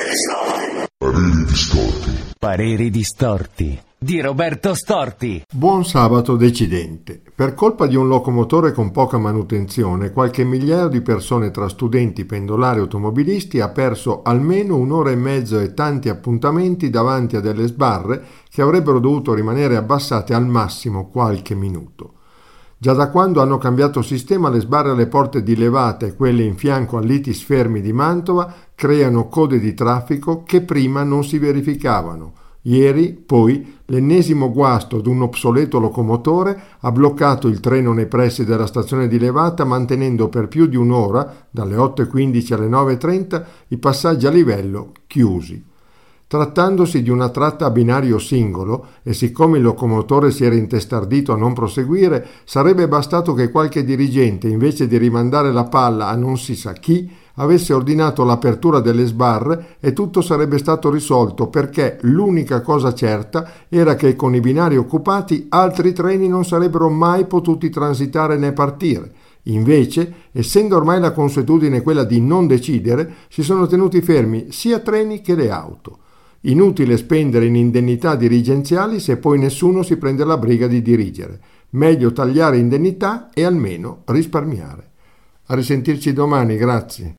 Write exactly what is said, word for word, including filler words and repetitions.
Pareri distorti. Pareri distorti di Roberto Storti. Buon sabato decidente. Per colpa di un locomotore con poca manutenzione, qualche migliaio di persone tra studenti, pendolari e automobilisti ha perso almeno un'ora e mezzo e tanti appuntamenti davanti a delle sbarre che avrebbero dovuto rimanere abbassate al massimo qualche minuto. Già da quando hanno cambiato sistema, le sbarre alle porte di Levata e quelle in fianco all'I T I S Fermi di Mantova creano code di traffico che prima non si verificavano. Ieri, poi, l'ennesimo guasto ad un obsoleto locomotore ha bloccato il treno nei pressi della stazione di Levata, mantenendo per più di un'ora, dalle otto e quindici alle nove e trenta, i passaggi a livello chiusi. Trattandosi di una tratta a binario singolo e siccome il locomotore si era intestardito a non proseguire, sarebbe bastato che qualche dirigente, invece di rimandare la palla a non si sa chi, avesse ordinato l'apertura delle sbarre e tutto sarebbe stato risolto, perché l'unica cosa certa era che con i binari occupati altri treni non sarebbero mai potuti transitare né partire. Invece, essendo ormai la consuetudine quella di non decidere, si sono tenuti fermi sia treni che le auto. Inutile spendere in indennità dirigenziali se poi nessuno si prende la briga di dirigere. Meglio tagliare indennità e almeno risparmiare. A risentirci domani, grazie.